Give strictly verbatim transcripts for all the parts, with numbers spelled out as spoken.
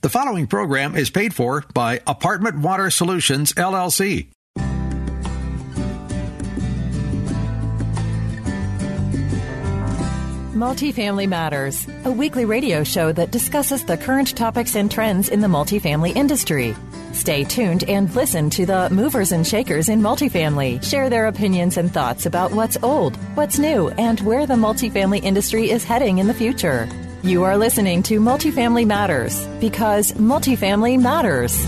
The following program is paid for by Apartment Water Solutions, L L C. Multifamily Matters, a weekly radio show that discusses the current topics and trends in the multifamily industry. Stay tuned and listen to the movers and shakers in multifamily share their opinions and thoughts about what's old, what's new, and where the multifamily industry is heading in the future. You are listening to Multifamily Matters because multifamily matters.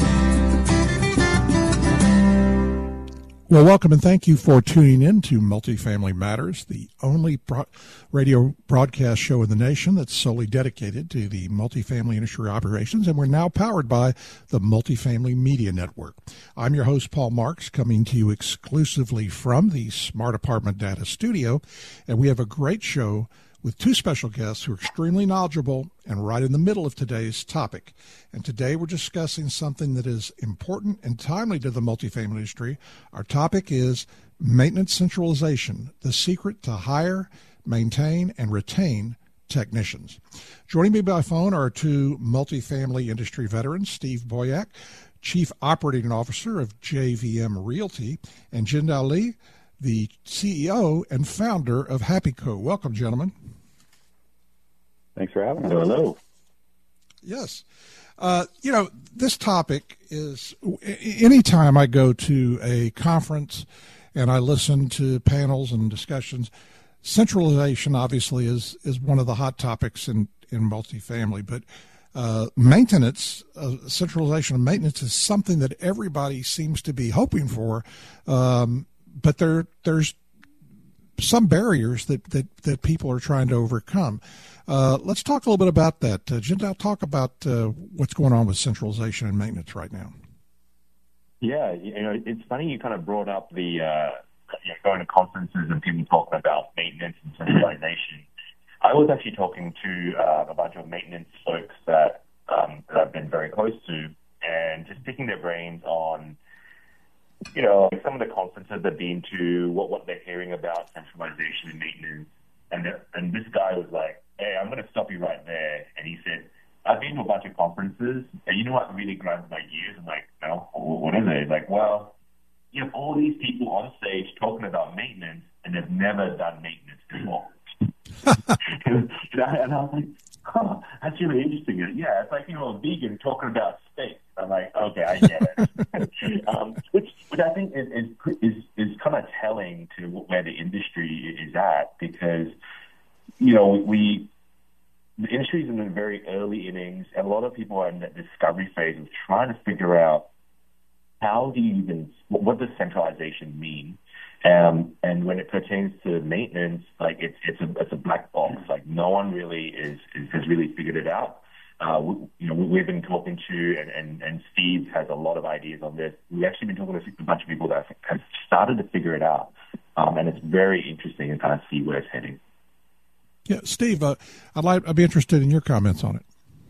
Well, welcome and thank you for tuning in to Multifamily Matters, the only pro- radio broadcast show in the nation that's solely dedicated to the multifamily industry operations, and we're now powered by the Multifamily Media Network. I'm your host, Paul Marks, coming to you exclusively from the Smart Apartment Data Studio, and we have a great show with two special guests who are extremely knowledgeable and right in the middle of today's topic. And today we're discussing something that is important and timely to the multifamily industry. Our topic is maintenance centralization, the secret to hire, maintain, and retain technicians. Joining me by phone are two multifamily industry veterans, Steve Boyack, Chief Operating Officer of J V M Realty, and Jindal Lee, the C E O and founder of HappyCo. Welcome, gentlemen. Thanks for having us. Hello. Yes. Uh, you know, this topic is, anytime I go to a conference and I listen to panels and discussions, centralization obviously is, is one of the hot topics in, in multifamily, but uh, maintenance, uh, centralization of maintenance is something that everybody seems to be hoping for. Um, but there, there's some barriers that, that, that people are trying to overcome. Uh, let's talk a little bit about that. Uh, Jindal, talk about uh, what's going on with centralization and maintenance right now. Yeah, you know, it's funny you kind of brought up the uh, you know, going to conferences and people talking about maintenance and centralization. I was actually talking to uh, a bunch of maintenance folks that, um, that I've been very close to, and just picking their brains on, you know, some of the conferences they've been to, what, what they're hearing about centralization and maintenance. And, and this guy was like, hey, I'm going to stop you right there. And he said, I've been to a bunch of conferences, and you know what really grinds my gears? I'm like, no, what is it? He's like, well, you have all these people on stage talking about maintenance, and they've never done maintenance before. and, I, and I was like, huh, that's really interesting. Yeah, it's like, you know, a vegan talking about steak. I'm like, okay, I get it. um, which, which I think is is is, is kind of telling to where the industry is at, because, you know, we the industry is in the very early innings, and a lot of people are in that discovery phase of trying to figure out how do you even what does centralization mean. Um, and when it pertains to maintenance, like it's it's a it's a black box. Like no one really is, is has really figured it out. Uh, we, you know, we've been talking to, and, and, and Steve has a lot of ideas on this. We've actually been talking to a bunch of people that have started to figure it out, um, and it's very interesting to kind of see where it's heading. Yeah, Steve, uh, I'd like I'd be interested in your comments on it.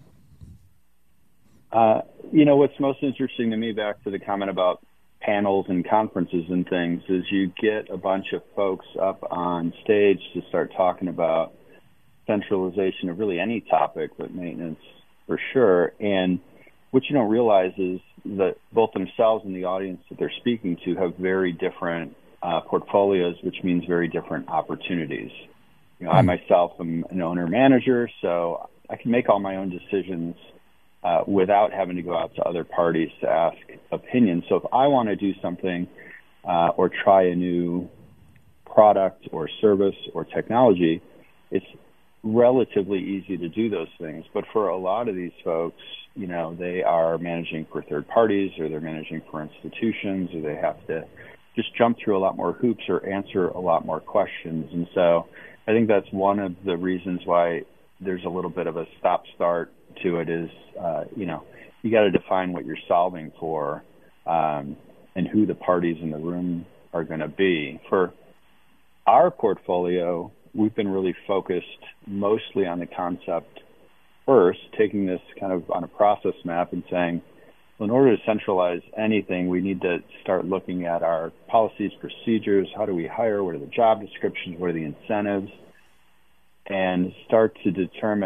Uh, you know, what's most interesting to me, back to the comment about panels and conferences and things, is you get a bunch of folks up on stage to start talking about centralization of really any topic, but maintenance for sure. And what you don't realize is that both themselves and the audience that they're speaking to have very different uh, portfolios, which means very different opportunities. You know, I myself am an owner-manager, so I can make all my own decisions uh, without having to go out to other parties to ask opinions. So if I want to do something uh, or try a new product or service or technology, it's relatively easy to do those things. But for a lot of these folks, you know, they are managing for third parties, or they're managing for institutions, or they have to just jump through a lot more hoops or answer a lot more questions. And so I think that's one of the reasons why there's a little bit of a stop-start to it is, uh, you know, you got to define what you're solving for, um, and who the parties in the room are going to be. For our portfolio, we've been really focused mostly on the concept first, taking this kind of on a process map and saying, well, in order to centralize anything, we need to start looking at our policies, procedures, how do we hire, what are the job descriptions, what are the incentives, and start to determine at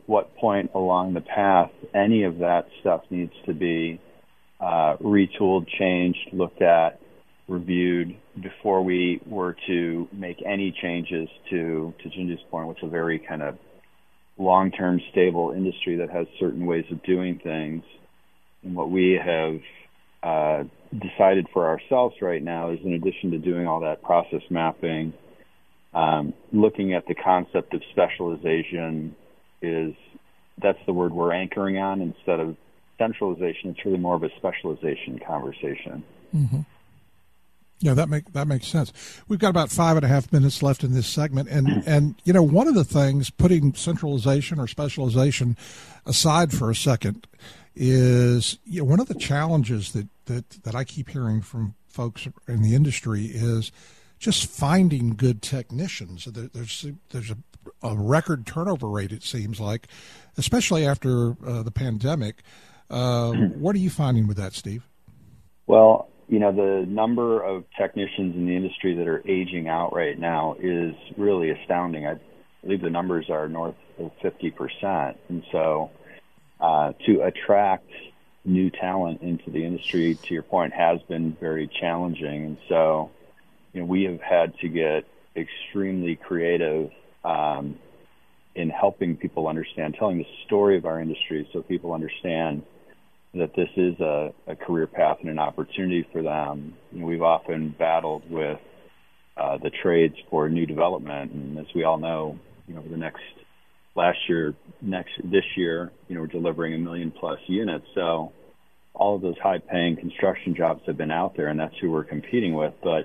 what point along the path any of that stuff needs to be uh, retooled, changed, looked at, reviewed before we were to make any changes to, to Jinju's point, which is a very kind of long-term stable industry that has certain ways of doing things. And what we have uh, decided for ourselves right now is, in addition to doing all that process mapping, um, looking at the concept of specialization is, that's the word we're anchoring on instead of centralization. It's really more of a specialization conversation. Mm-hmm. Yeah, that make that makes sense. We've got about five and a half minutes left in this segment, and and you know, one of the things, putting centralization or specialization aside for a second, is, you know, one of the challenges that that that I keep hearing from folks in the industry is just finding good technicians. There, there's there's a, a record turnover rate, it seems like, especially after uh, the pandemic. Uh, what are you finding with that, Steve? Well, you know, the number of technicians in the industry that are aging out right now is really astounding. I believe the numbers are north of fifty percent. And so uh, to attract new talent into the industry, to your point, has been very challenging. And so, you know, we have had to get extremely creative um, in helping people understand, telling the story of our industry so people understand that this is a, a career path and an opportunity for them. You know, we've often battled with uh, the trades for new development, and as we all know, you know, over the next last year, next this year, you know, we're delivering a million plus units. So all of those high-paying construction jobs have been out there, and that's who we're competing with. But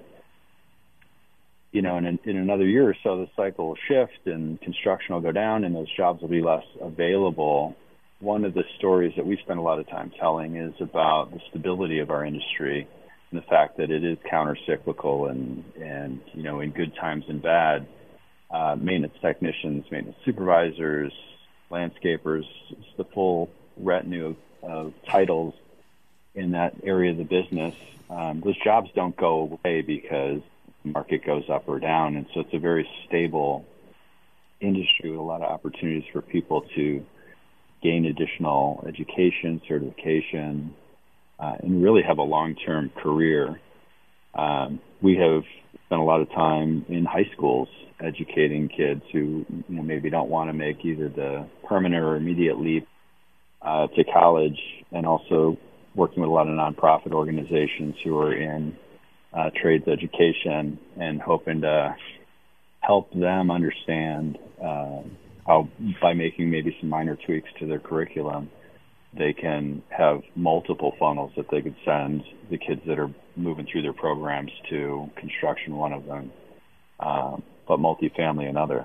you know, in, in another year or so, the cycle will shift, and construction will go down, and those jobs will be less available. One of the stories that we spend a lot of time telling is about the stability of our industry and the fact that it is counter-cyclical, and, and you know, in good times and bad, uh, maintenance technicians, maintenance supervisors, landscapers, it's the full retinue of, of titles in that area of the business. Um, those jobs don't go away because the market goes up or down, and so it's a very stable industry with a lot of opportunities for people to gain additional education, certification, uh, and really have a long-term career. Um, we have spent a lot of time in high schools educating kids who, you know, maybe don't want to make either the permanent or immediate leap uh, to college, and also working with a lot of nonprofit organizations who are in uh, trades education and hoping to help them understand uh, how, by making maybe some minor tweaks to their curriculum, they can have multiple funnels that they could send the kids that are moving through their programs to, construction one of them, um, but multifamily another.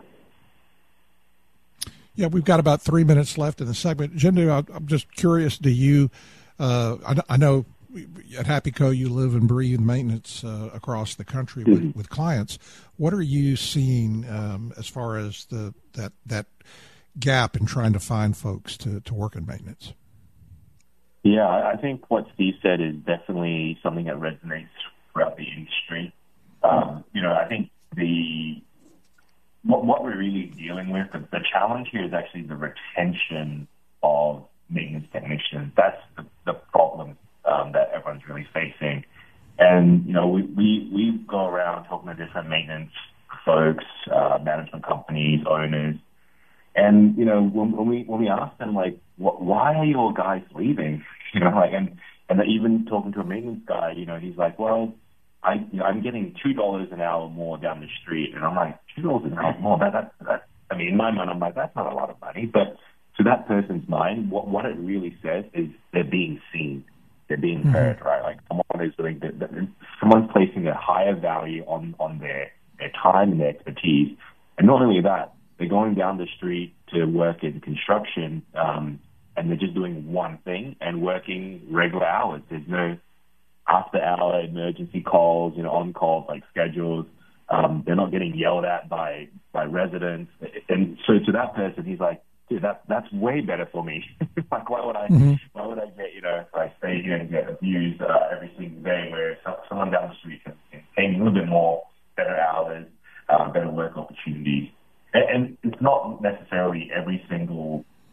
Yeah, we've got about three minutes left in the segment. Jinju, I'm just curious, do you, uh, I, I know at HappyCo you live and breathe maintenance uh, across the country with, mm-hmm. with clients. What are you seeing um, as far as the that that gap in trying to find folks to, to work in maintenance? Yeah, I think what Steve said is definitely something that resonates throughout the industry. Um, you know, I think the what, what we're really dealing with, the, the challenge here is actually the retention of maintenance technicians. That's the, the problem um, that everyone's really facing. And, you know, we, we, we go around talking to different maintenance folks, uh, management companies, owners. And, you know, when, when we when we ask them, like, what, why are your guys leaving? You know, like, and, and even talking to a maintenance guy, you know, he's like, well, I, you know, I'm getting two dollars an hour more down the street. And I'm like, two dollars an hour more? That, that, that, I mean, in my mind, I'm like, that's not a lot of money. But to that person's mind, what, what it really says is they're being seen. They're being mm-hmm. heard, right? Like someone is doing, someone's placing a higher value on, on their, their time and their expertise. And not only that, they're going down the street to work in construction, um, and they're just doing one thing and working regular hours. There's no after-hour emergency calls, you know, on-calls, like schedules. Um, they're not getting yelled at by, by residents. And so to that person, he's like, dude, that, that's way better for me. Like, why would I, mm-hmm. why would I get, you know, if I stay here and get abused uh, every single day, where someone down the street can, can pay me a little bit more, better hours, uh, better work opportunities. And, and it's not necessarily every single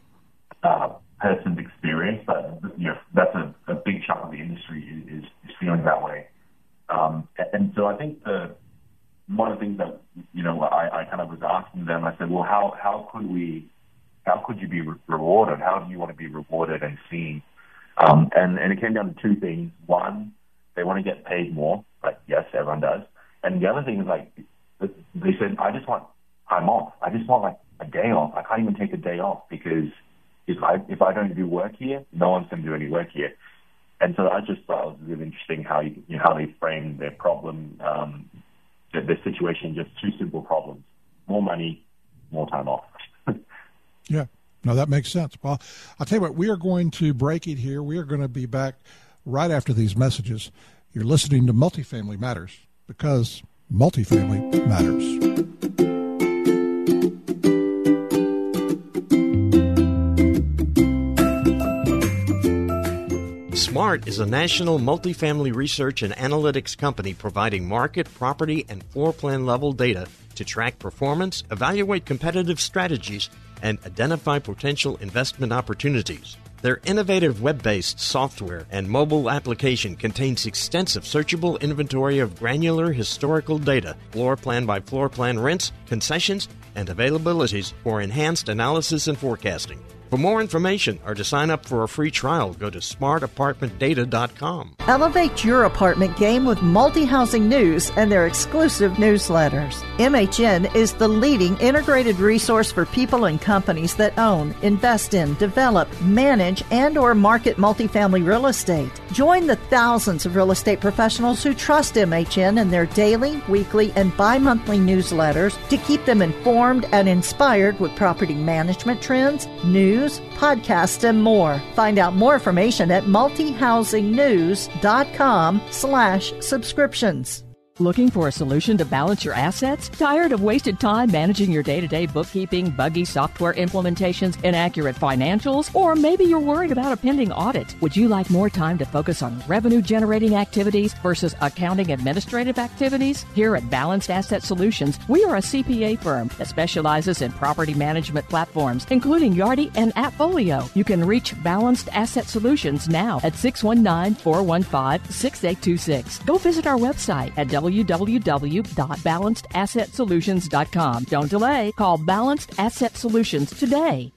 how how could we, how could you be re- rewarded? How do you want to be rewarded and seen? Um, and, and it came down to two things. One, they want to get paid more. Like, yes, everyone does. And the other thing is, like, they said, I just want time off. I just want, like, a day off. I can't even take a day off because if I if I don't do work here, no one's going to do any work here. And so I just thought it was really interesting how you, you know, how they framed their problem, um, their, their situation, just two simple problems: more money, more time off. Yeah, no, that makes sense. Well, I'll tell you what, we are going to break it here. We are going to be back right after these messages. You're listening to Multifamily Matters because multifamily matters. SMART is a national multifamily research and analytics company providing market, property, and floor plan level data to track performance, evaluate competitive strategies, and identify potential investment opportunities. Their innovative web-based software and mobile application contains extensive searchable inventory of granular historical data, floor plan by floor plan rents, concessions, and availabilities for enhanced analysis and forecasting. For more information or to sign up for a free trial, go to smart apartment data dot com. Elevate your apartment game with Multi-Housing News and their exclusive newsletters. M H N is the leading integrated resource for people and companies that own, invest in, develop, manage, and or market multifamily real estate. Join the thousands of real estate professionals who trust M H N in their daily, weekly, and bi-monthly newsletters to keep them informed and inspired with property management trends, news, podcasts, and more. Find out more information at multihousingnews.com slash subscriptions. Looking for a solution to balance your assets? Tired of wasted time managing your day-to-day bookkeeping, buggy software implementations, inaccurate financials? Or maybe you're worried about a pending audit. Would you like more time to focus on revenue-generating activities versus accounting administrative activities? Here at Balanced Asset Solutions, we are a C P A firm that specializes in property management platforms, including Yardi and Appfolio. You can reach Balanced Asset Solutions now at six one nine, four one five, six eight two six. Go visit our website at w w w dot balanced asset solutions dot com. Don't delay. Call Balanced Asset Solutions today.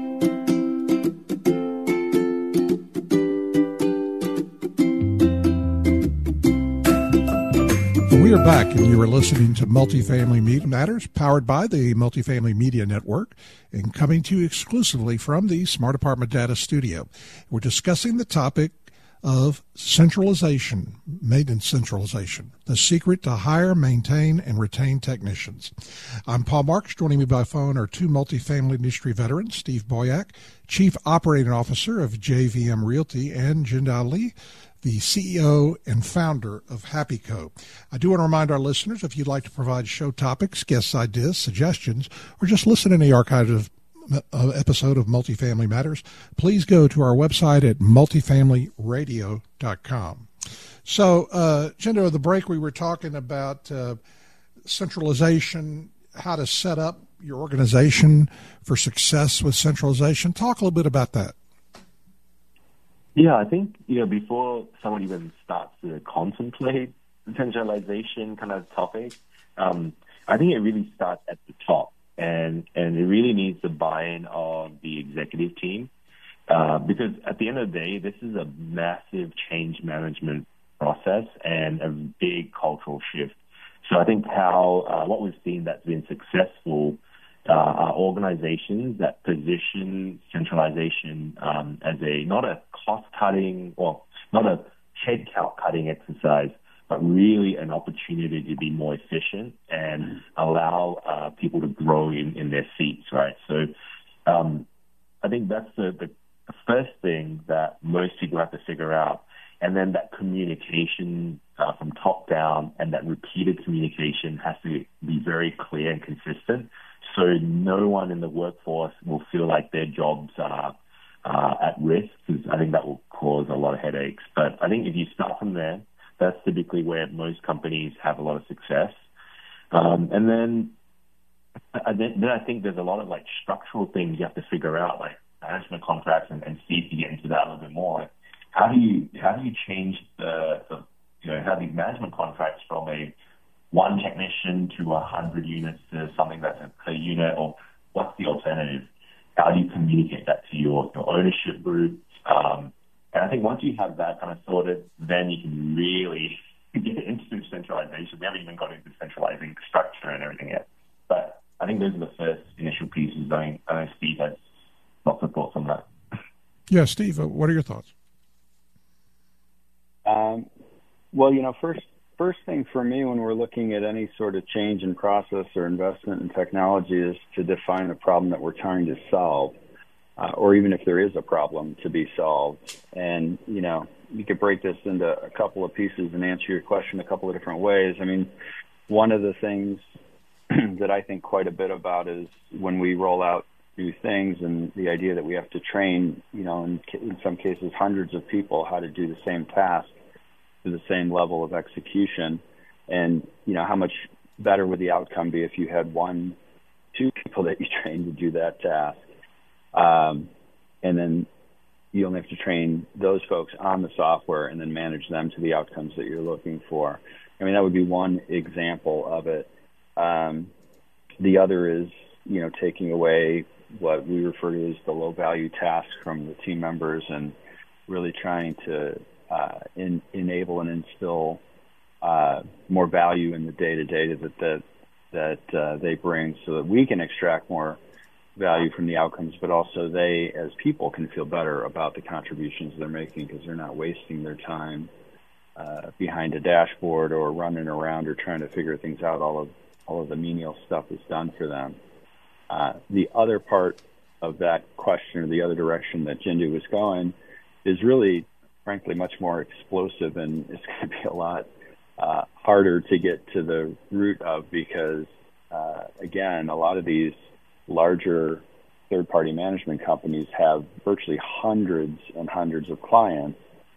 We are back, and you are listening to Multifamily Media Matters, powered by the Multifamily Media Network, and coming to you exclusively from the Smart Apartment Data Studio. We're discussing the topic of centralization, maintenance centralization, the secret to hire, maintain, and retain technicians. I'm Paul Marks. Joining me by phone are two multifamily industry veterans, Steve Boyack, Chief Operating Officer of J V M Realty, and Jindal Lee, the C E O and founder of HappyCo. I do want to remind our listeners, if you'd like to provide show topics, guest ideas, suggestions, or just listen to any archive of Uh, episode of Multifamily Matters, please go to our website at multifamily radio dot com. So, uh, Jindo, at the break we were talking about uh, centralization, how to set up your organization for success with centralization. Talk a little bit about that. Yeah, I think, you know, before someone even starts to contemplate the centralization kind of topic, um, I think it really starts at the top. And and it really needs the buy-in of the executive team uh, because at the end of the day, this is a massive change management process and a big cultural shift. So I think how uh, what we've seen that's been successful uh, are organizations that position centralization um, as a not a cost-cutting or not a headcount-cutting exercise, but really an opportunity to be more efficient and allow uh, people to grow in, in their seats, right? So um, I think that's the, the first thing that most people have to figure out. And then that communication uh, from top down and that repeated communication has to be very clear and consistent. So no one in the workforce will feel like their jobs are uh, at risk, because I think that will cause a lot of headaches. But I think if you start from there, that's typically where most companies have a lot of success. Um, and then, I, then I think there's a lot of like structural things you have to figure out, like management contracts, and, and Steve, to get into that a little bit more. Like how do you how do you change the, the you know how these management contracts from a one technician to a hundred units to something that's a per unit, or what's incentive, how do you communicate that to your, your ownership group? Um, and I think once you have that kind of sorted, then you can really get into centralization. We haven't even got into centralizing structure and everything yet. But I think those are the first initial pieces. I know Steve has lots of thoughts on that. Yeah, Steve, uh, what are your thoughts? Um, well, you know, first first thing for me when we're looking at any sort of change in process or investment in technology is to define a problem that we're trying to solve, uh, or even if there is a problem to be solved. And, you know, you could break this into a couple of pieces and answer your question a couple of different ways. I mean, one of the things that I think quite a bit about is when we roll out new things and the idea that we have to train, you know, in, in some cases, hundreds of people how to do the same task to the same level of execution. And, you know, how much better would the outcome be if you had one, two people that you trained to do that task? Um, and then you only have to train those folks on the software and then manage them to the outcomes that you're looking for. I mean, that would be one example of it. Um, the other is, you know, taking away what we refer to as the low-value tasks from the team members and really trying to uh, in, enable and instill uh, more value in the day-to-day that that, that uh, they bring so that we can extract more value from the outcomes, but also they, as people, can feel better about the contributions they're making because they're not wasting their time uh, behind a dashboard or running around or trying to figure things out. All of all of the menial stuff is done for them. Uh, the other part of that question, or the other direction that Jindu was going, is really, frankly, much more explosive, and it's going to be a lot uh, harder to get to the root of because, uh, again, a lot of these larger third-party management companies have virtually hundreds and hundreds of clients,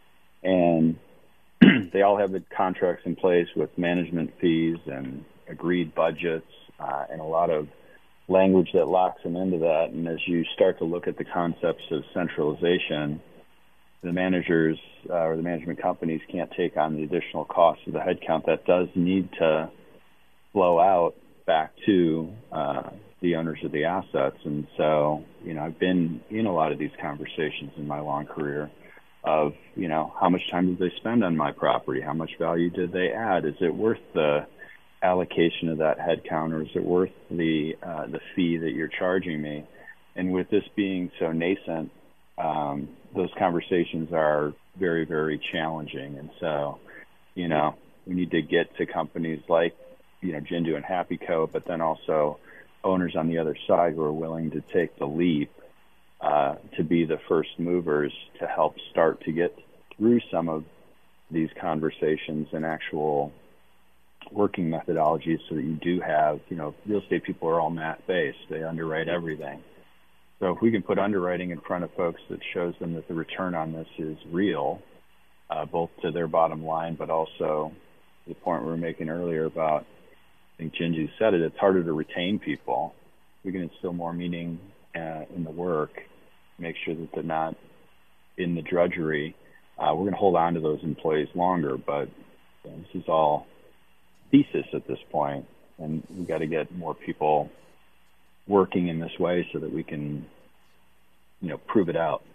and they all have the contracts in place with management fees and agreed budgets uh, and a lot of language that locks them into that. And as you start to look at the concepts of centralization, the managers uh, or the management companies can't take on the additional costs of the headcount that does need to flow out back to uh, the owners of the assets. And so, you know, I've been in a lot of these conversations in my long career of, you know, how much time did they spend on my property? How much value did they add? Is it worth the allocation of that headcount, or is it worth the uh, the fee that you're charging me? And with this being so nascent, um, those conversations are very, very challenging. And so, you know, we need to get to companies like, you know, Jindu and Happy Co, but then also owners on the other side who are willing to take the leap uh, to be the first movers to help start to get through some of these conversations and actual working methodologies so that you do have, you know, real estate people are all math-based. They underwrite everything. So if we can put underwriting in front of folks that shows them that the return on this is real, uh, both to their bottom line, but also the point we were making earlier about, I think Jinju said it, it's harder to retain people. We can instill more meaning uh, in the work, make sure that they're not in the drudgery. Uh, we're going to hold on to those employees longer, but you know, this is all thesis at this point, and we've got to get more people working in this way so that we can, you know, prove it out.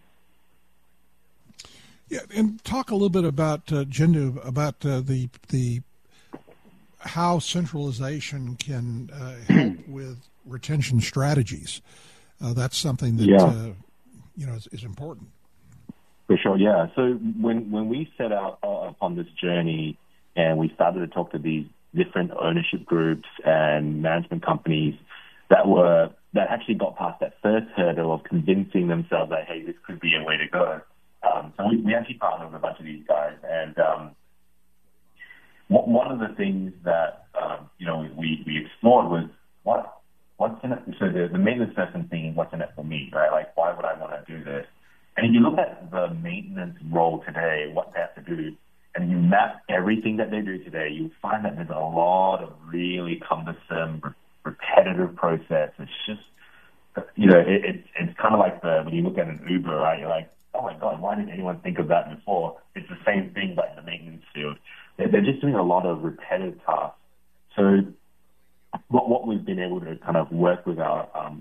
Yeah, and talk a little bit about uh, Jindu, about uh, the the how centralization can uh, help with retention strategies. Uh, that's something that yeah. uh, you know is, is important. For sure, yeah. So when when we set out uh, upon this journey, and we started to talk to these different ownership groups and management companies that were that actually got past that first hurdle of convincing themselves that, hey, this could be a way to go. Um, so we, we actually partnered with a bunch of these guys, and um, one of the things that um, you know we, we explored was what what's in it. So the, the maintenance person thinking, what's in it for me, right? Like, why would I want to do this? And if you look at the maintenance role today, what they have to do, and you map everything that they do today, you find that there's a lot of really cumbersome, re- repetitive process. It's just, you know, it, it, it's kind of like the when you look at an Uber, right? You're like, oh my God, why didn't anyone think of that before? It's the same thing, but in the maintenance field. They're, they're just doing a lot of repetitive tasks. So what, what we've been able to kind of work with our um,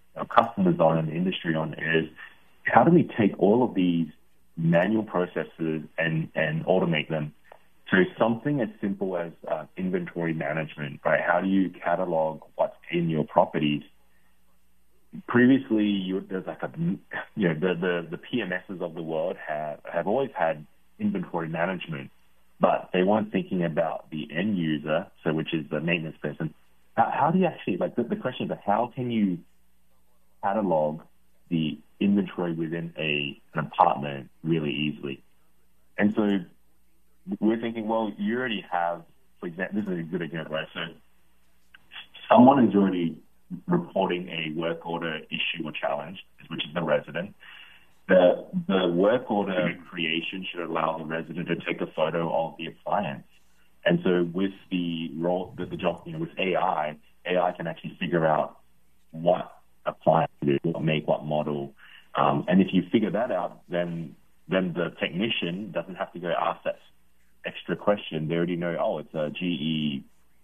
our customers on and the industry on is how do we take all of these manual processes and, and automate them? So something as simple as uh, inventory management, right? How do you catalog what's in your properties? Previously, you, there's like a, you know, the, the, the P M Ss of the world have, have always had inventory management, but they weren't thinking about the end user, so which is the maintenance person. How, how do you actually, like the, the question is, how can you catalog the inventory within a, an apartment really easily? And so we're thinking, well, you already have, for example, this is a good example, right? So someone is already reporting a work order issue or challenge, which is the resident. The, the work order creation should allow the resident to take a photo of the appliance. And so with the role, the, the job, you know, with A I, A I can actually figure out what appliance it is, what make, what model. Um, and if you figure that out, then then the technician doesn't have to go ask that extra question. They already know, oh, it's a G E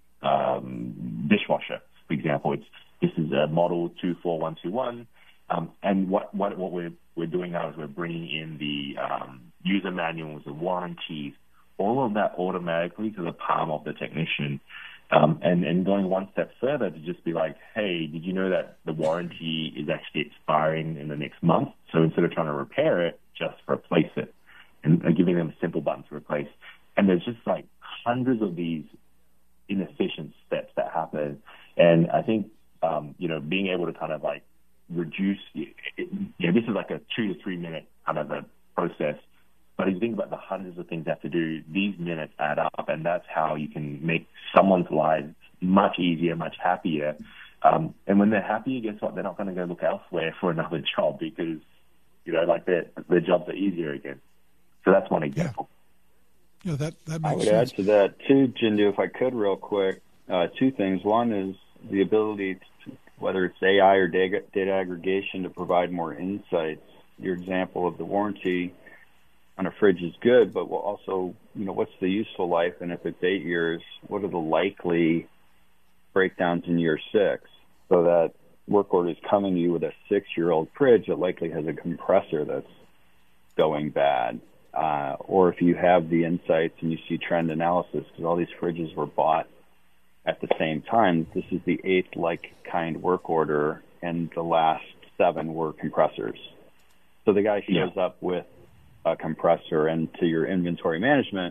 um, dishwasher, for example. It's this is a model two four one two one. Um, and what, what, what we're, we're doing now is we're bringing in the um, user manuals, the warranties, all of that automatically to the palm of the technician. Um, and, and going one step further to just be like, hey, did you know that the warranty is actually expiring in the next month? So instead of trying to repair it, just replace it, and, and giving them a simple button to replace. And there's just like hundreds of these inefficient steps that happen. And I think, um, you know, being able to kind of like reduce, it, it, you know, this is like a two to three minute kind of a process. But if you think about the hundreds of things you have to do, these minutes add up, and that's how you can make someone's lives much easier, much happier. Um, and when they're happy, guess what? They're not going to go look elsewhere for another job because, you know, like their their jobs are easier again. So that's one example. Yeah, yeah that, that makes I would sense. add to that, too, Jindu, if I could real quick, uh, two things. One is the ability, to, whether it's A I or data, data aggregation, to provide more insights. Your example of the warranty on a fridge is good, but we'll also, you know, what's the useful life? And if it's eight years, what are the likely breakdowns in year six? So that work order is coming to you with a six-year-old fridge that likely has a compressor that's going bad. Uh, or if you have the insights and you see trend analysis, because all these fridges were bought at the same time, this is the eighth like kind work order, and the last seven were compressors. So the guy shows yeah. up with a compressor, and to your inventory management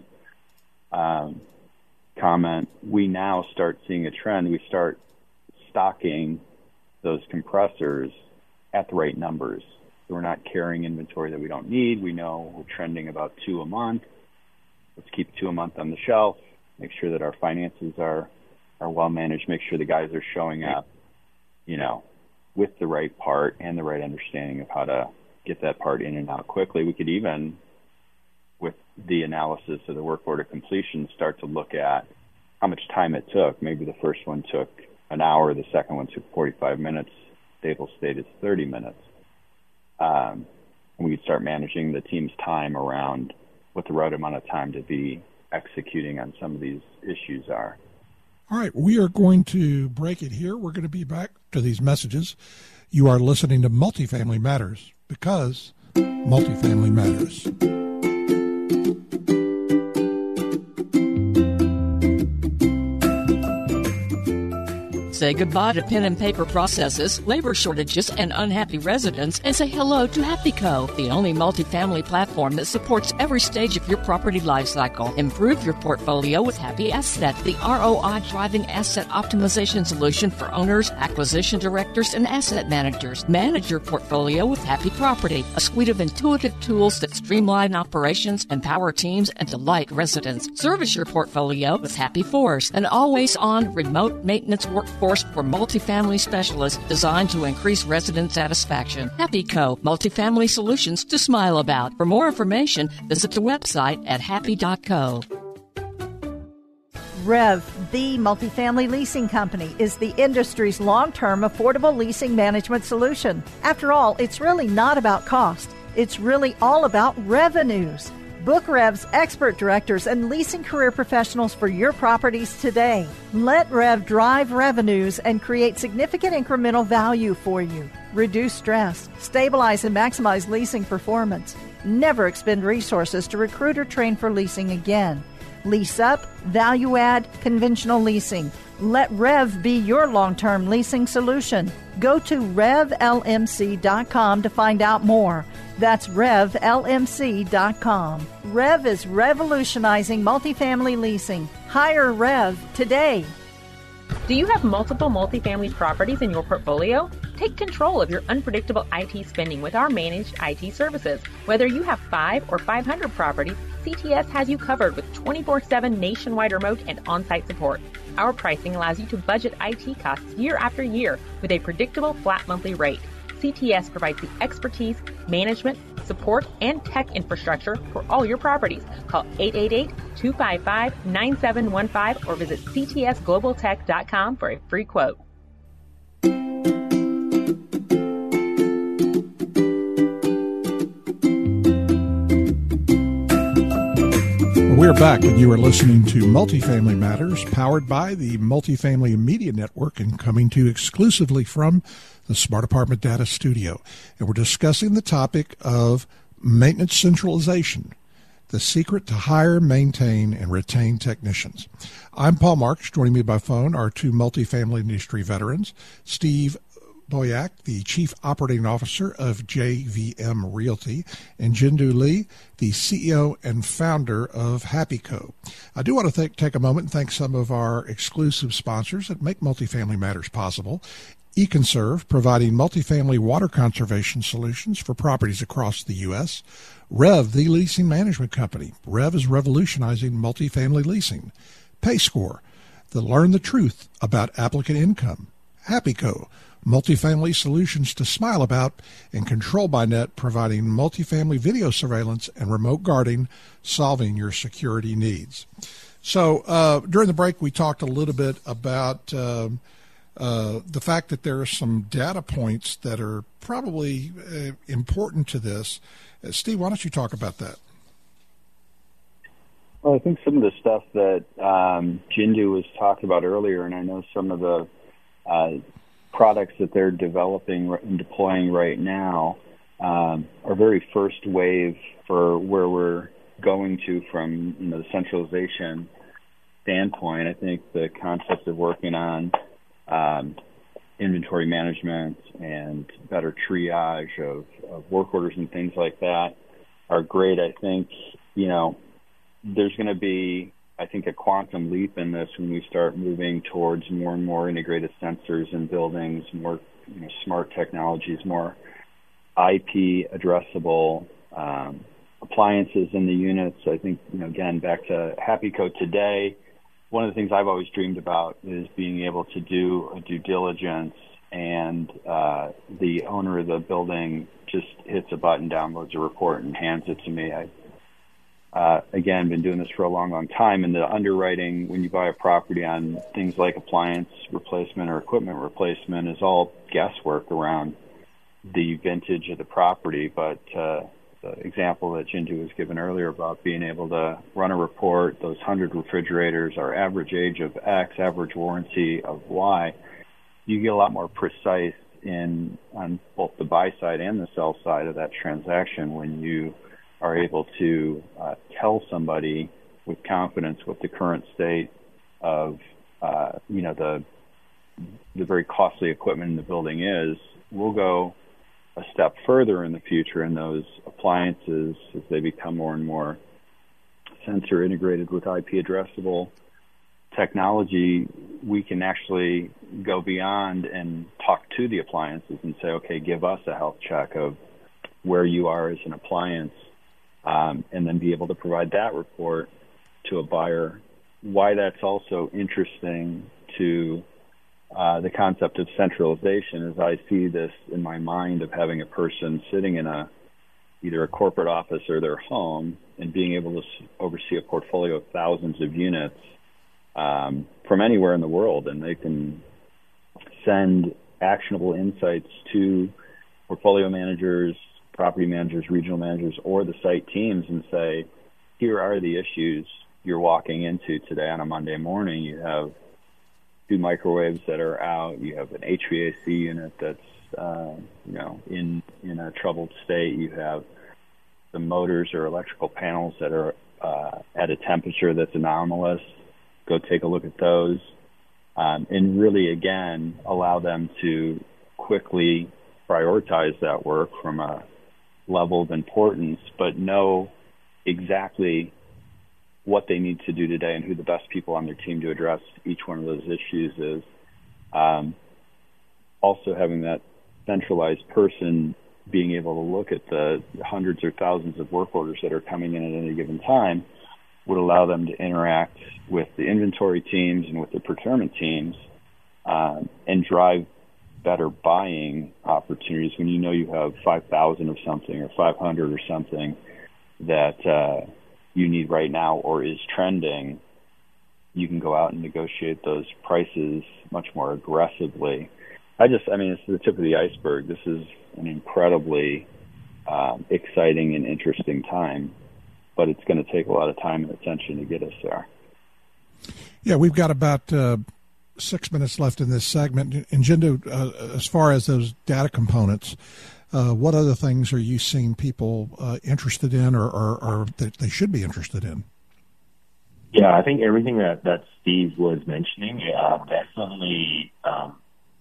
um, comment, we now start seeing a trend. We start stocking those compressors at the right numbers. So we're not carrying inventory that we don't need. We know we're trending about two a month. Let's keep two a month on the shelf, make sure that our finances are, are well managed, make sure the guys are showing up, you know, with the right part and the right understanding of how to get that part in and out quickly. We could even, with the analysis of the work order completion, start to look at how much time it took. Maybe the first one took an hour, the second one took forty-five minutes, stable state is thirty minutes. Um, and we could start managing the team's time around what the right amount of time to be executing on some of these issues are. All right, we are going to break it here. We're going to be back to these messages. You are listening to Multifamily Matters, because multifamily matters. Say goodbye to pen and paper processes, labor shortages, and unhappy residents, and say hello to HappyCo, the only multifamily platform that supports every stage of your property lifecycle. Improve your portfolio with Happy Asset, the R O I-driving asset optimization solution for owners, acquisition directors, and asset managers. Manage your portfolio with Happy Property, a suite of intuitive tools that streamline operations, empower teams, and delight residents. Service your portfolio with Happy Force, an always-on remote maintenance workforce for multifamily specialists designed to increase resident satisfaction. HappyCo, multifamily solutions to smile about. For more information, visit the website at happy dot co. Rev, the multifamily leasing company, is the industry's long-term affordable leasing management solution. After all, it's really not about cost. It's really all about revenues. Book Rev's expert directors and leasing career professionals for your properties today. Let Rev drive revenues and create significant incremental value for you. reduce stress, stabilize and maximize leasing performance. Never expend resources to recruit or train for leasing again. Lease up, value add, conventional leasing. Let Rev be your long-term leasing solution. Go to rev l m c dot com to find out more. That's rev l m c dot com. Rev is revolutionizing multifamily leasing. Hire Rev today. Do you have multiple multifamily properties in your portfolio? Take control of your unpredictable I T spending with our managed I T services. Whether you have five or five hundred properties, C T S has you covered with twenty-four seven nationwide remote and on-site support. Our pricing allows you to budget I T costs year after year with a predictable flat monthly rate. C T S provides the expertise, management, support, and tech infrastructure for all your properties. Call eight eight eight, two five five, nine seven one five or visit c t s global tech dot com for a free quote. We're back, and you are listening to Multifamily Matters, powered by the Multifamily Media Network and coming to you exclusively from the Smart Apartment Data Studio. And we're discussing the topic of maintenance centralization, the secret to hire, maintain, and retain technicians. I'm Paul Marks. Joining me by phone are two multifamily industry veterans, Steve Boyack, the Chief Operating Officer of J V M Realty, and Jindu Lee, the C E O and founder of HappyCo. I do want to th- take a moment and thank some of our exclusive sponsors that make Multifamily Matters possible. EconServe, providing multifamily water conservation solutions for properties across the U S. Rev, the leasing management company. Rev is revolutionizing multifamily leasing. PayScore, the learn the truth about applicant income. HappyCo, multifamily solutions to smile about, and Control by Net, providing multifamily video surveillance and remote guarding, solving your security needs. So uh, during the break, we talked a little bit about uh, uh, the fact that there are some data points that are probably uh, important to this. Uh, Steve, why don't you talk about that? Well, I think some of the stuff that um, Jindu was talking about earlier, and I know some of the uh, products that they're developing and deploying right now um, are very first wave for where we're going to from, you know, the centralization standpoint. I think the concept of working on um, inventory management and better triage of, of work orders and things like that are great. I think, you know, there's going to be, I think, a quantum leap in this when we start moving towards more and more integrated sensors in buildings, more, you know, smart technologies, more I P addressable um, appliances in the units. I think, you know, again, back to HappyCo today, one of the things I've always dreamed about is being able to do a due diligence and uh, the owner of the building just hits a button, downloads a report, and hands it to me. I Uh, again, been doing this for a long, long time. And the underwriting, when you buy a property on things like appliance replacement or equipment replacement, is all guesswork around the vintage of the property. But uh, the example that Jindu was given earlier about being able to run a report, those one hundred refrigerators, our average age of X, average warranty of Y, you get a lot more precise in on both the buy side and the sell side of that transaction when you are able to uh, tell somebody with confidence what the current state of, uh, you know, the the very costly equipment in the building is. We'll go a step further in the future in those appliances as they become more and more sensor integrated with I P addressable technology. We can actually go beyond and talk to the appliances and say, okay, give us a health check of where you are as an appliance. Um, and then be able to provide that report to a buyer. Why that's also interesting to uh, the concept of centralization is I see this in my mind of having a person sitting in a either a corporate office or their home and being able to oversee a portfolio of thousands of units um, from anywhere in the world, and they can send actionable insights to portfolio managers, property managers, regional managers, or the site teams and say, here are the issues you're walking into today on a Monday morning. You have two microwaves that are out. You have an H V A C unit that's uh, you know, in, in a troubled state. You have the motors or electrical panels that are uh, at a temperature that's anomalous. Go take a look at those. Um, and really, again, allow them to quickly prioritize that work from a level of importance, but know exactly what they need to do today and who the best people on their team to address each one of those issues is. Um, also having that centralized person being able to look at the hundreds or thousands of work orders that are coming in at any given time would allow them to interact with the inventory teams and with the procurement teams um, and drive better buying opportunities when you know you have five thousand of something or five hundred or something that uh, you need right now or is trending. You can go out and negotiate those prices much more aggressively. I just, I mean, it's the tip of the iceberg. This is an incredibly um, exciting and interesting time, but it's going to take a lot of time and attention to get us there. Yeah, we've got about uh, six minutes left in this segment. And Jindo, uh, as far as those data components, uh, what other things are you seeing people uh, interested in or, or, or that they should be interested in? Yeah, I think everything that, that Steve was mentioning uh, definitely um,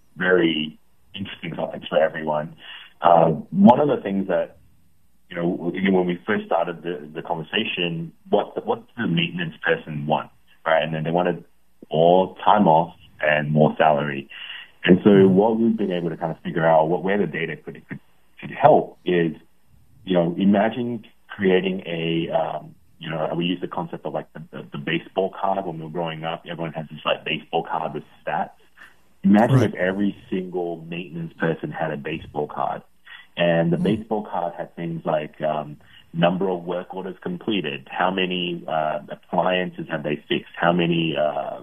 very interesting topics for everyone. Uh, one of the things that, you know, when we first started the, the conversation, what the, what does the maintenance person want, right? And then they wanted more time off and more salary. And so what we've been able to kind of figure out, what where the data could could, could help is, you know, imagine creating a, um, you know, we use the concept of like the, the, the baseball card when we were growing up. Everyone has this like baseball card with stats. Imagine right. if every single maintenance person had a baseball card. And the mm-hmm. baseball card had things like um, number of work orders completed, how many uh, appliances have they fixed, how many uh,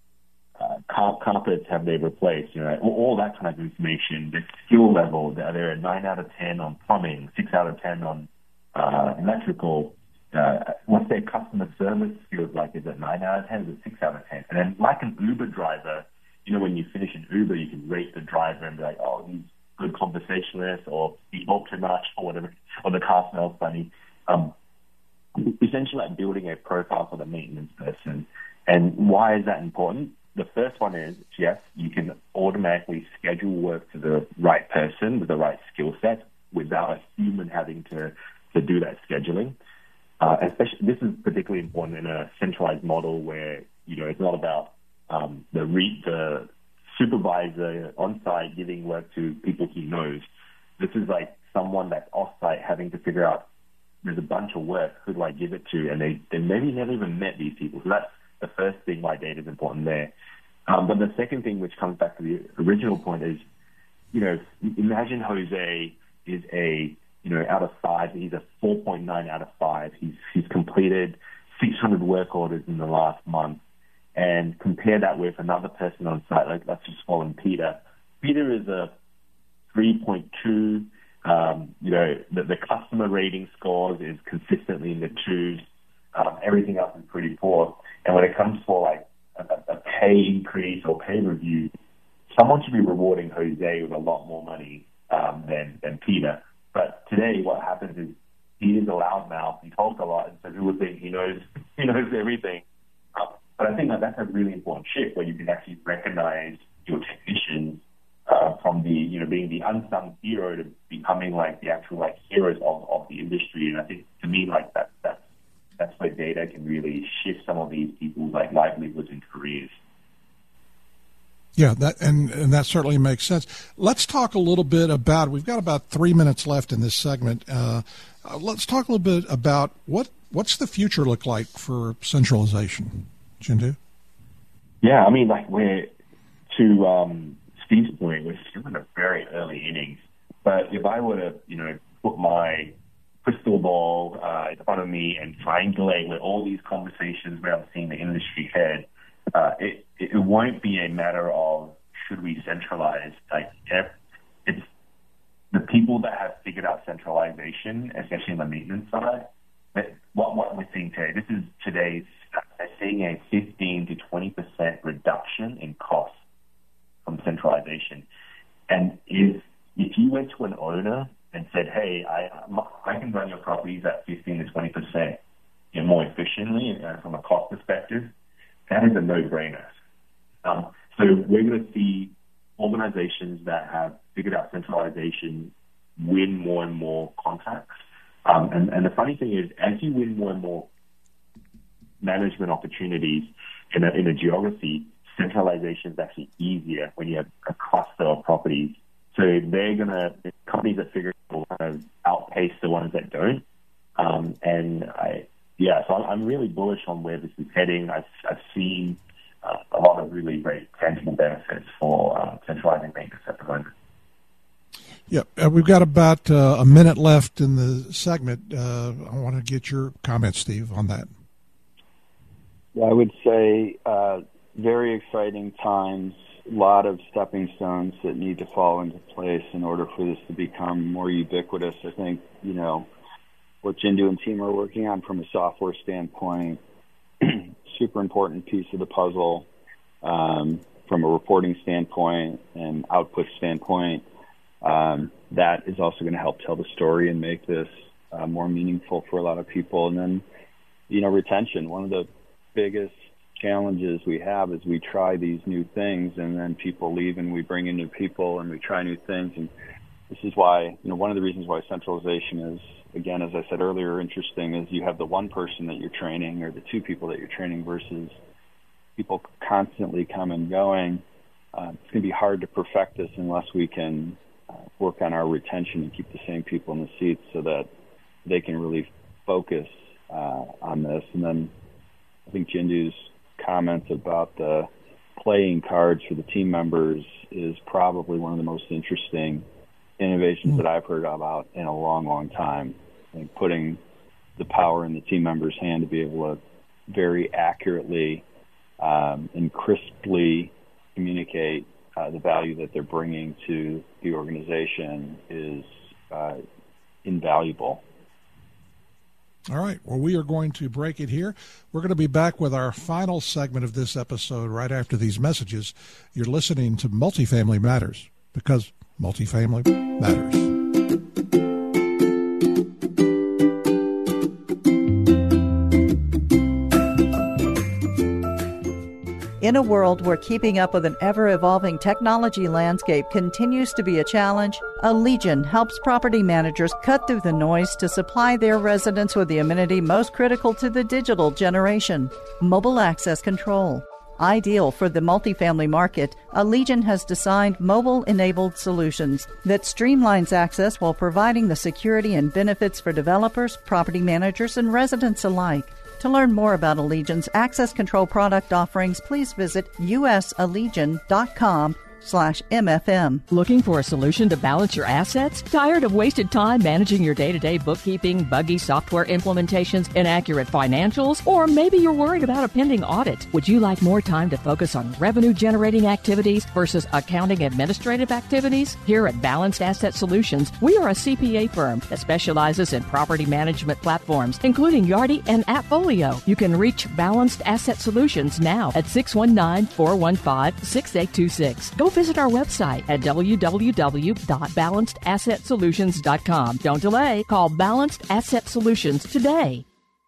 uh, car- carpets have they replaced, you know, all, all that kind of information. The skill level, they're a nine out of ten on plumbing, six out of ten on uh, electrical. Uh, what's their customer service skills like? Is it nine out of ten? Is it six out of ten? And then like an Uber driver, you know, when you finish an Uber, you can rate the driver and be like, oh, he's good conversationalist, or he spoke too much, or whatever, or the car smells funny. Um, essentially like building a profile for the maintenance person. And why is that important? The first one is, yes, you can automatically schedule work to the right person with the right skill set without a human having to, to do that scheduling. Uh, especially, this is particularly important in a centralized model where, you know, it's not about um, the re- the supervisor on-site giving work to people he knows. This is like someone that's off-site having to figure out, there's a bunch of work, who do I give it to? And they, they maybe never even met these people. So that's the first thing why data is important there. Um, but the second thing, which comes back to the original point, is, you know, imagine Jose is a, you know, out of five, he's a four point nine out of five. He's, he's completed six hundred work orders in the last month. And compare that with another person on site, like let's just call him Peter. Peter is a three point two. Um, you know, the, the customer rating scores is consistently in the twos. Um, everything else is pretty poor. And when it comes for like a, a pay increase or pay review, someone should be rewarding Jose with a lot more money um, than than Peter. But today, what happens is he is a loudmouth. He talks a lot, and so people think he knows he knows everything. Um, But I think that that's a really important shift where you can actually recognize your technicians uh, from the, you know, being the unsung hero to becoming like the actual like heroes of, of the industry. And I think to me, like that, that's, that's where data can really shift some of these people's like livelihoods and careers. Yeah, that and, and that certainly makes sense. Let's talk a little bit about, we've got about three minutes left in this segment. Uh, uh, let's talk a little bit about what what's the future look like for centralization. Jindo? Yeah, I mean, like we're, to um, Steve's point, we're still in the very early innings. But if I were to, you know, put my crystal ball uh, in front of me and triangulate with all these conversations where I'm seeing the industry head, uh, it, it won't be a matter of should we centralize. Like, it's the people that have figured out centralization, especially on the maintenance side, that what, what we're seeing today, this is today's they're seeing a fifteen to twenty percent reduction in costs from centralization. And if, you operationally and uh, from a cost perspective, that is a no-brainer. Um, so we're going to see organizations that have figured out centralization win more and more contracts. Um, and, and the funny thing is, as you win more and more management opportunities in a, in a geography, centralization is actually easier when you have a cluster of properties. So they're going to, companies that figure it out kind of outpace the ones that don't. Um, and I, yeah, so I'm, I'm really bullish on where this is heading. I've, I've seen uh, a lot of really great tangible benefits for uh, centralizing maintenance at the moment. Yeah, uh, we've got about uh, a minute left in the segment. Uh, I want to get your comments, Steve, on that. Yeah, I would say uh, very exciting times, a lot of stepping stones that need to fall into place in order for this to become more ubiquitous. I think, you know, what Jindu and team are working on from a software standpoint, super important piece of the puzzle um, from a reporting standpoint and output standpoint. Um, that is also going to help tell the story and make this uh, more meaningful for a lot of people. And then, you know, retention. One of the biggest challenges we have is we try these new things and then people leave and we bring in new people and we try new things. And this is why, you know, one of the reasons why centralization is, again, as I said earlier, interesting is you have the one person that you're training or the two people that you're training versus people constantly come and going. Uh, it's going to be hard to perfect this unless we can uh, work on our retention and keep the same people in the seats so that they can really focus uh, on this. And then I think Jindu's comments about the playing cards for the team members is probably one of the most interesting innovations mm-hmm. that I've heard about in a long, long time. I think putting the power in the team member's hand to be able to very accurately um, and crisply communicate uh, the value that they're bringing to the organization is uh, invaluable. All right. Well, we are going to break it here. We're going to be back with our final segment of this episode right after these messages. You're listening to Multifamily Matters because multifamily matters. In a world where keeping up with an ever-evolving technology landscape continues to be a challenge, Allegion helps property managers cut through the noise to supply their residents with the amenity most critical to the digital generation, mobile access control. Ideal for the multifamily market, Allegion has designed mobile-enabled solutions that streamlines access while providing the security and benefits for developers, property managers, and residents alike. To learn more about Allegion's access control product offerings, please visit usallegion.com slash MFM. Looking for a solution to balance your assets? Tired of wasted time managing your day-to-day bookkeeping, buggy software implementations, inaccurate financials, or maybe you're worried about a pending audit? Would you like more time to focus on revenue-generating activities versus accounting administrative activities? Here at Balanced Asset Solutions, we are a C P A firm that specializes in property management platforms, including Yardi and AppFolio. You can reach Balanced Asset Solutions now at six one nine, four one five, six eight two six. Go visit our website at w w w dot balanced asset solutions dot com. Don't delay. Call Balanced Asset Solutions today.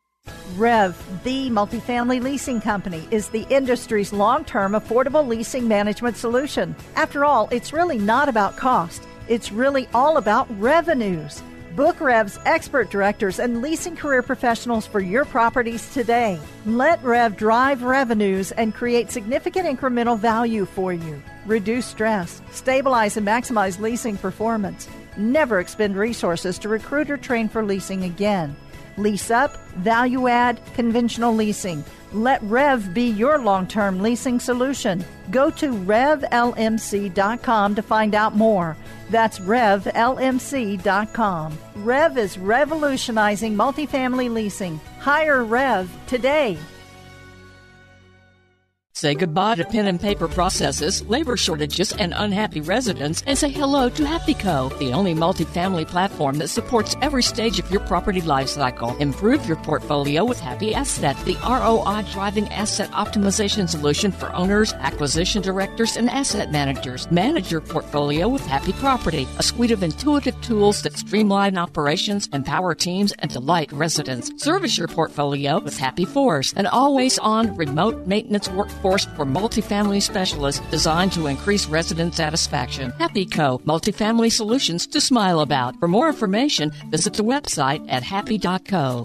Rev, the multifamily leasing company, is the industry's long-term affordable leasing management solution. After all, it's really not about cost. It's really all about revenues. Book Rev's expert directors and leasing career professionals for your properties today. Let Rev drive revenues and create significant incremental value for you. Reduce stress, stabilize and maximize leasing performance. Never expend resources to recruit or train for leasing again. Lease up, value add, conventional leasing. Let Rev be your long-term leasing solution. Go to rev l m c dot com to find out more. That's rev l m c dot com. Rev is revolutionizing multifamily leasing. Hire Rev today. Say goodbye to pen and paper processes, labor shortages, and unhappy residents, and say hello to HappyCo, the only multifamily platform that supports every stage of your property life cycle. Improve your portfolio with Happy Asset, the R O I-driving asset optimization solution for owners, acquisition directors, and asset managers. Manage your portfolio with Happy Property, a suite of intuitive tools that streamline operations, empower teams, and delight residents. Service your portfolio with Happy Force, an always-on remote maintenance workforce for multifamily specialists designed to increase resident satisfaction. HappyCo, multifamily solutions to smile about. For more information, visit the website at happy dot co.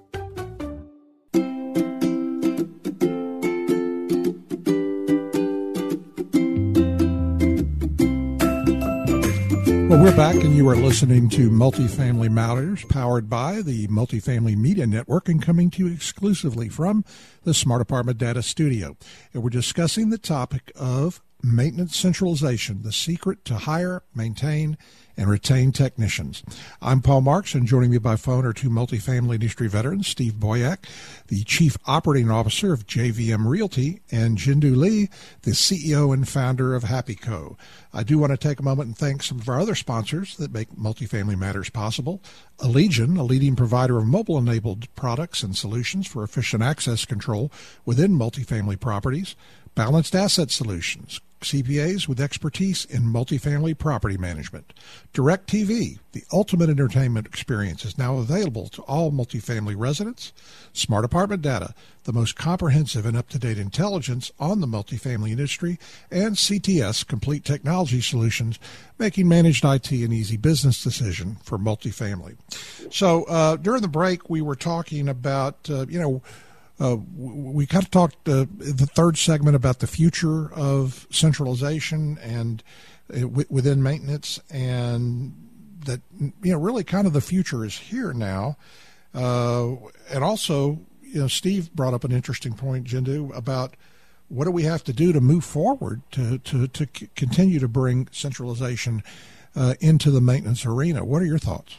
Well, we're back, and you are listening to Multifamily Matters, powered by the Multifamily Media Network and coming to you exclusively from the Smart Apartment Data Studio. And we're discussing the topic of maintenance centralization, the secret to hire, maintain, and retain technicians. I'm Paul Marks, and joining me by phone are two multifamily industry veterans, Steve Boyack, the Chief Operating Officer of J V M Realty, and Jindu Lee, the C E O and founder of HappyCo. I do want to take a moment and thank some of our other sponsors that make Multifamily Matters possible. Allegion, a leading provider of mobile-enabled products and solutions for efficient access control within multifamily properties. Balanced Asset Solutions, C P As with expertise in multifamily property management. DirecTV, the ultimate entertainment experience, is now available to all multifamily residents. Smart Apartment Data, the most comprehensive and up-to-date intelligence on the multifamily industry. And C T S, Complete Technology Solutions, making managed I T an easy business decision for multifamily. So uh, during the break, we were talking about, uh, you know, Uh, we kind of talked uh, the third segment about the future of centralization and uh, w- within maintenance, and that, you know, really kind of the future is here now. Uh, and also, you know, Steve brought up an interesting point, Jindu, about what do we have to do to move forward to to, to c- continue to bring centralization uh, into the maintenance arena. What are your thoughts?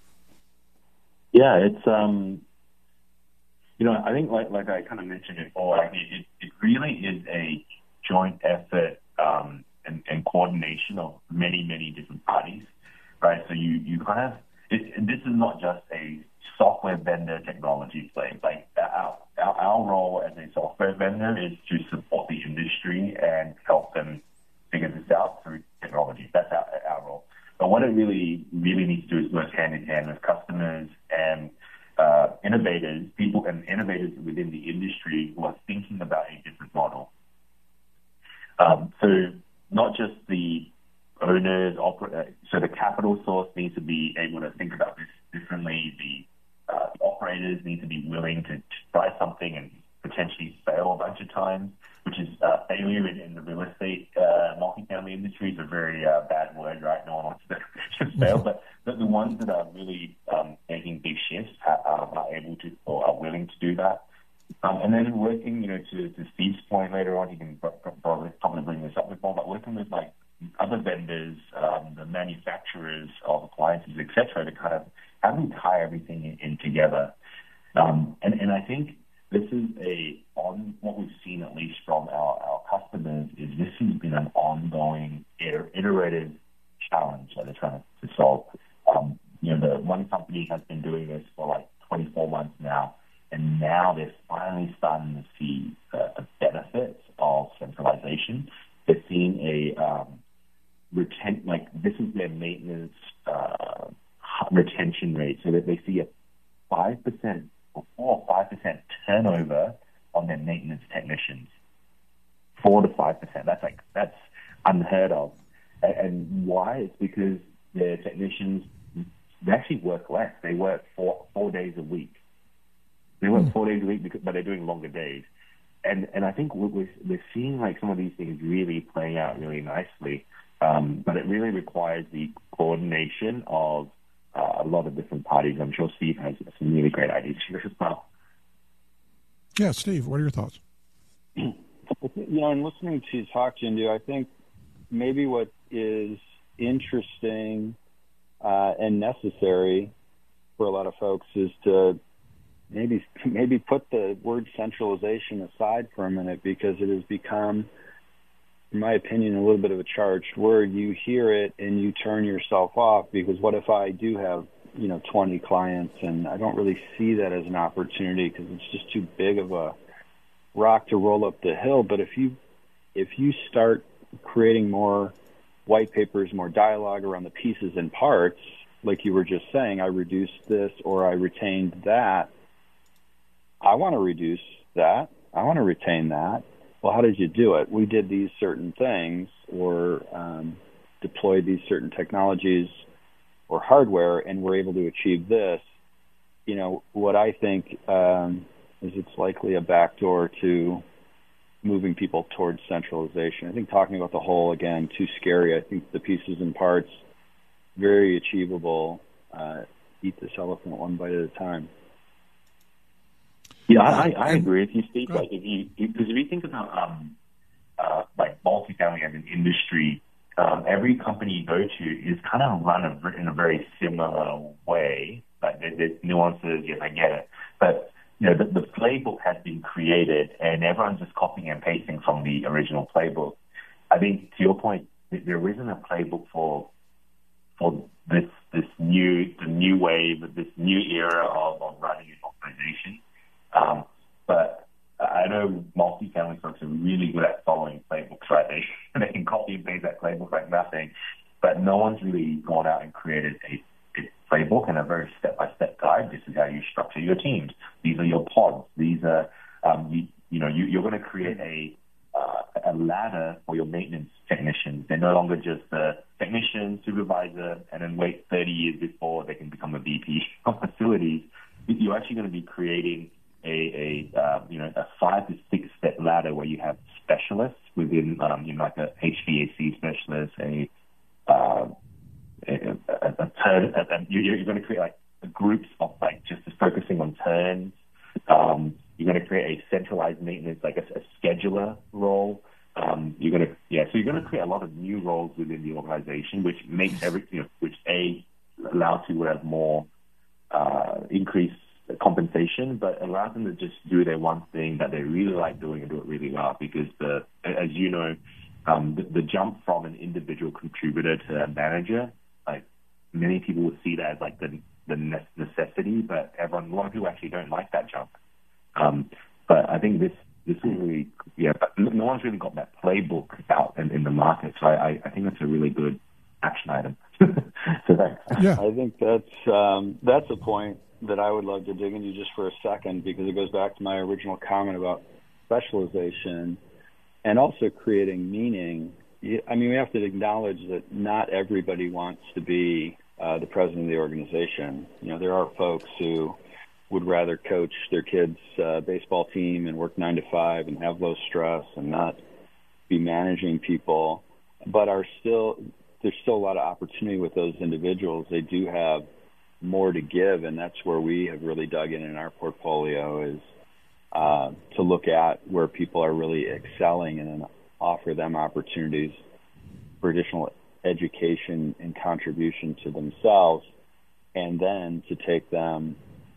Yeah, it's um. You know, I think like like I kind of mentioned before, like it, it really is a joint effort um, and, and coordination of many, many different parties, right? So you, you kind of, it, this is not just a software vendor technology play. Like our, our, our role as a software vendor is to support the industry and help them figure this out through technology. That's our, our role. But what it really, really needs to do is work hand in hand with customers and Uh, innovators, people and innovators within the industry who are thinking about a different model. Um, so not just the owners, oper- so the capital source needs to be able to think about this differently. The uh, operators need to be willing to, to try something and potentially fail a bunch of times, which is uh, failure in, in the real estate uh, multifamily industry is a very uh, bad word, right? No one wants to just fail, but the, the ones that are really um, making big shifts are, are able to or are willing to do that. Um, and then working, you know, to, to Steve's point later on, he can probably, probably bring this up before, but working with like other vendors, um, the manufacturers of appliances, et cetera, to kind of how do we tie everything in, in together? Um, and, and I think this is a, on what we've seen at least from our, our customers, is this has been an ongoing iter- iterative challenge that they're trying to, to solve. Um, you know, the one company has been doing this for like twenty-four months now, and now they're finally starting to see uh, the benefits of centralization. They're seeing a um, retent, like this is their maintenance uh, retention rate, so that they see a five percent or four or five percent turnover on their maintenance technicians. Four to five percent. That's like that's unheard of. And, and why? It's because their technicians they actually work less. They work four four days a week. They work mm. four days a week, because, but they're doing longer days. And and I think we're we're seeing like some of these things really playing out really nicely. Um, but it really requires the coordination of uh, a lot of different parties. I'm sure Steve has some really great ideas here as well. Yeah, Steve, what are your thoughts? You know, in listening to you talk, Jindu, I think maybe what is interesting uh, and necessary for a lot of folks is to maybe maybe put the word centralization aside for a minute, because it has become, in my opinion, a little bit of a charged word. You hear it and you turn yourself off, because what if I do have, you know, twenty clients, and I don't really see that as an opportunity because it's just too big of a rock to roll up the hill. But if you if you start creating more white papers, more dialogue around the pieces and parts, like you were just saying, I reduced this or I retained that. I want to reduce that. I want to retain that. Well, how did you do it? We did these certain things, or um, deployed these certain technologies or hardware, and we're able to achieve this. You know, what I think um, is it's likely a backdoor to moving people towards centralization. I think talking about the whole, again, too scary. I think the pieces and parts, very achievable. Uh, eat this elephant one bite at a time. Yeah, I, I agree with you, Steve. Like if you, because if you think about um, uh, like multifamily as an industry, um, every company you go to is kind of run a, in a very similar way. Like there, there's nuances, yes, I get it, but you know, the, the playbook has been created, and everyone's just copying and pasting from the original playbook. I think, to your point, there isn't a playbook for for this this new the new wave, this new era of, of running an organization. Um, but I know multifamily folks are really good at following playbooks, right? They they can copy and paste that playbook like nothing, but no one's really gone out and created a playbook and a very step-by-step guide. This is how you structure your teams. These are your pods. These are, um, you, you know, you, you're going to create a uh, a ladder for your maintenance technicians. They're no longer just a technician, supervisor, and then wait thirty years before they can become a V P of facilities. You're actually going to be creating a, a uh, you know, a five to six step ladder where you have specialists within, um, you know, like a H V A C specialist, a uh, A, a, a turn, a, a, you're going to create like groups of like just focusing on turns. Um, you're going to create a centralized maintenance, like a, a scheduler role. Um, you're going to, yeah, so you're going to create a lot of new roles within the organization, which makes every, you know, which a allows people to have more uh, increased compensation, but allows them to just do their one thing that they really like doing and do it really well. Because the, as you know, um, the, the jump from an individual contributor to a manager, like many people would see that as like the the necessity, but everyone, a lot of people actually don't like that jump. Um, but I think this this is really, yeah, but no one's really got that playbook out in, in the market. So I, I think that's a really good action item. So thanks. Yeah, I think that's um, that's a point that I would love to dig into just for a second, because it goes back to my original comment about specialization and also creating meaning. I mean, we have to acknowledge that not everybody wants to be uh, the president of the organization. You know, there are folks who would rather coach their kids' uh, baseball team and work nine to five and have low stress and not be managing people, but are still there's still a lot of opportunity with those individuals. They do have more to give, and that's where we have really dug in in our portfolio, is uh, to look at where people are really excelling and offer them opportunities for additional education and contribution to themselves, and then to take them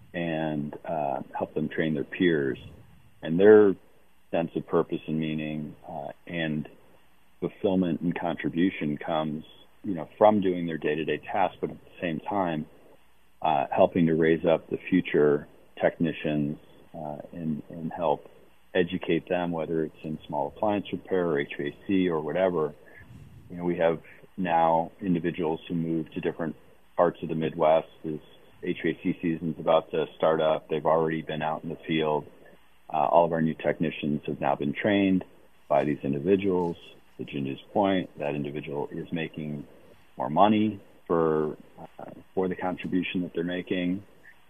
and uh, help them train their peers. And their sense of purpose and meaning uh, and fulfillment and contribution comes, you know, from doing their day-to-day tasks, but at the same time, uh, helping to raise up the future technicians uh, and, and help educate them, whether it's in small appliance repair or H V A C or whatever. You know, we have now individuals who move to different parts of the Midwest. As H V A C season's about to start up, they've already been out in the field. Uh, all of our new technicians have now been trained by these individuals. To Ginger's point, that individual is making more money for uh, for the contribution that they're making.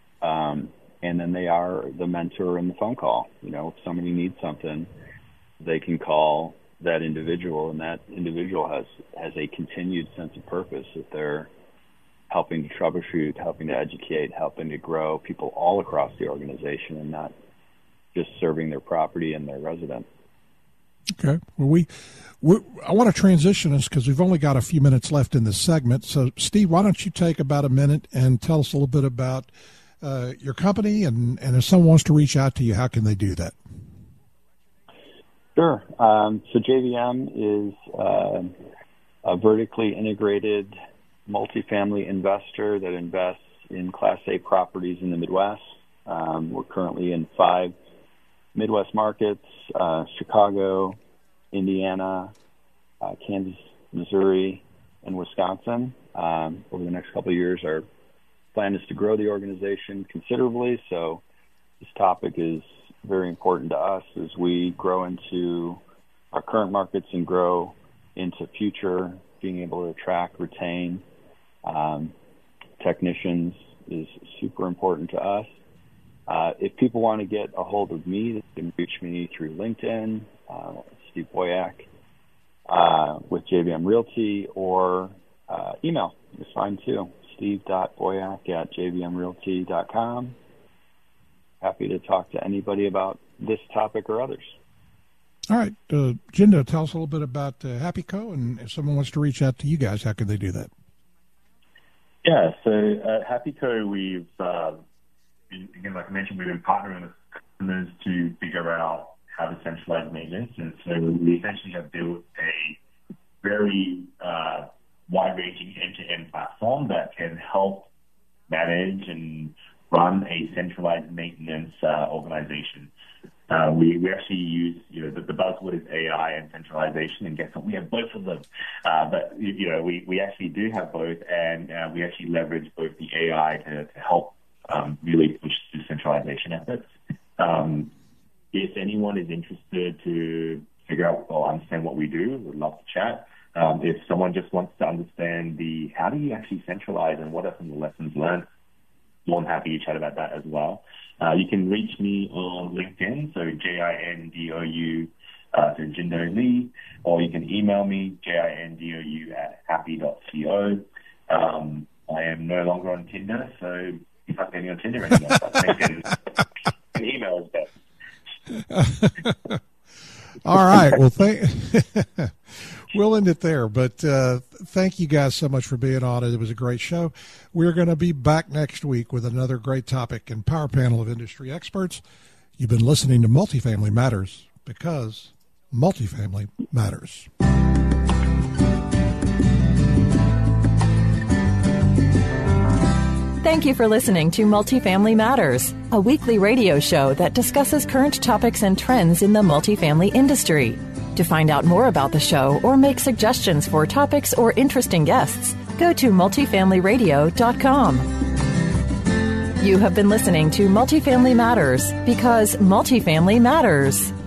Um, and then they are the mentor in the phone call. You know, if somebody needs something, they can call that individual, and that individual has, has a continued sense of purpose that they're helping to troubleshoot, helping to educate, helping to grow people all across the organization, and not just serving their property and their residents. Okay. Well, we, we I want to transition us because we've only got a few minutes left in this segment. So, Steve, why don't you take about a minute and tell us a little bit about uh, your company, and, and if someone wants to reach out to you, how can they do that? Sure. Um, so J V M is uh, a vertically integrated multifamily investor that invests in Class A properties in the Midwest. Um, we're currently in five Midwest markets, uh, Chicago, Indiana, uh, Kansas, Missouri, and Wisconsin. Um, over the next couple of years, our plan is to grow the organization considerably, so this topic is very important to us as we grow into our current markets and grow into future. Being able to attract, retain um, technicians is super important to us. Uh, if people want to get a hold of me, they can reach me through LinkedIn, uh, Steve Boyack, uh, with J V M Realty, or uh, email is fine too, steve dot boyack at j v m realty dot com. Happy to talk to anybody about this topic or others. All right. Uh, Jinder, tell us a little bit about uh, HappyCo, and if someone wants to reach out to you guys, how can they do that? Yeah, so at HappyCo, we've, uh, again, like I mentioned, we've been partnering with customers to figure out how to centralize maintenance. And so we essentially have built a very uh, wide-ranging end-to-end platform that can help manage and run a centralized maintenance uh, organization. Uh, we, we actually use, you know, the, the buzzword is A I and centralization, and guess what? We have both of them. Uh, but, you know, we, we actually do have both, and uh, we actually leverage both the A I to, to help um, really push the centralization efforts. Um, if anyone is interested to figure out or understand what we do, we'd love to chat. Um, if someone just wants to understand the how do you actually centralize and what are some of the lessons learned, more than happy to chat about that as well. Uh, you can reach me on LinkedIn, so J I N D O U, uh, so Jinder Lee, or you can email me, J I N D O U at happy dot co. Um, I am no longer on Tinder, so you can't get me on Tinder anymore. But LinkedIn and email is best. All right. Well, thank. We'll end it there, but uh, thank you guys so much for being on it. It was a great show. We're going to be back next week with another great topic and power panel of industry experts. You've been listening to Multifamily Matters, because multifamily matters. Thank you for listening to Multifamily Matters, a weekly radio show that discusses current topics and trends in the multifamily industry. To find out more about the show or make suggestions for topics or interesting guests, go to multifamily radio dot com. You have been listening to Multifamily Matters, because multifamily matters.